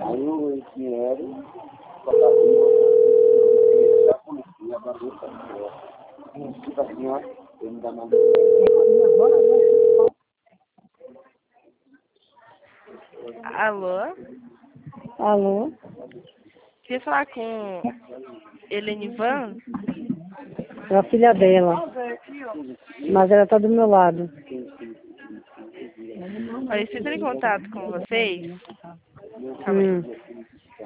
Aí o dinheiro, já conheci a bagunça. Tipo assim, ó, eu me dá mais. Alô? Alô? Queria falar com Helenivan? É a filha dela. Mas ela tá do meu lado. Olha, se entra em contato com vocês. Calma aí.